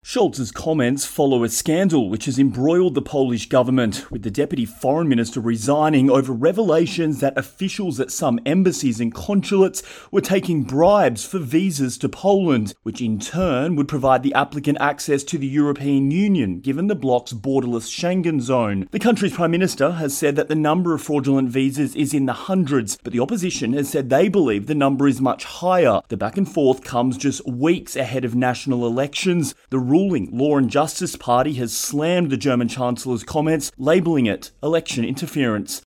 Scholz's comments follow a scandal which has embroiled the Polish government, with the Deputy Foreign Minister resigning over revelations that officials at some embassies and consulates were taking bribes for visas to Poland, which in turn would provide the applicant access to the European Union, given the bloc's borderless Schengen zone. The country's Prime Minister has said that the number of fraudulent visas is in the hundreds, but the opposition has said they believe the number is much higher. The back and forth comes just weeks ahead of national elections. The ruling Law and Justice Party has slammed the German Chancellor's comments, labelling it election interference.